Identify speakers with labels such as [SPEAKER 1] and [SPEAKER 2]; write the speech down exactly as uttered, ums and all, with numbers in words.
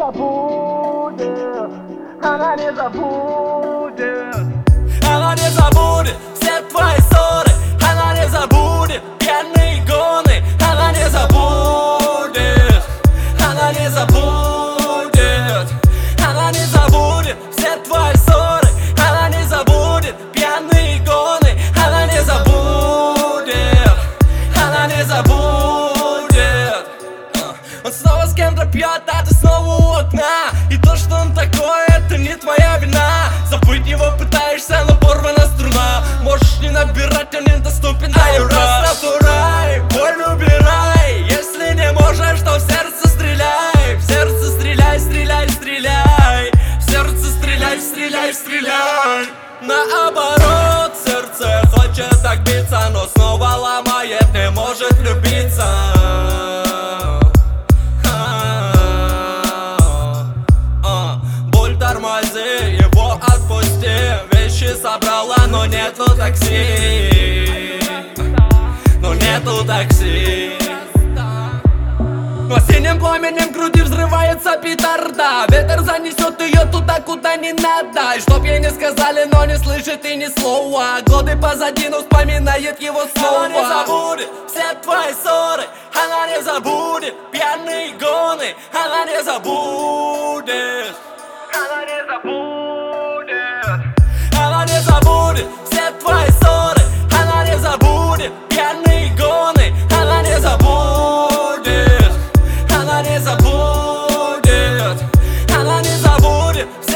[SPEAKER 1] забудет, она не забудет.
[SPEAKER 2] Она не забудет все твои ссоры, она не забудет пьяные гоны, она не забудет, она не забудет, она не забудет все твои ссоры, она не забудет пьяные гоны, она не забудет, она не забудет. Он снова с кем-то пьет, а ты снова у окна, и то, что он такой, это не твоя вина. Забыть его пытаешься, но порвана струна. Можешь не набирать, он недоступен. Ай, раз на рай, боль убирай. Если не можешь, то в сердце стреляй. В сердце стреляй, стреляй, стреляй. В сердце стреляй, стреляй, стреляй. Наоборот, сердце хочет так биться, но снова ломает, не может влюбиться. Тормози, его отпусти. Вещи собрала, но нету такси. Но нету такси. Но синим пламенем груди взрывается петарда. Ветер занесет ее туда, куда не надо. И чтоб ей не сказали, но не слышит и ни слова. Годы позади, но вспоминает его снова. Она не забудет все твои ссоры, она не забудет пьяные гоны, она не забудет.
[SPEAKER 1] Она не забудет,
[SPEAKER 2] она не забудет все твои ссоры, она не забудет пьяные гоны, она не забудет, она не забудет, она не забудет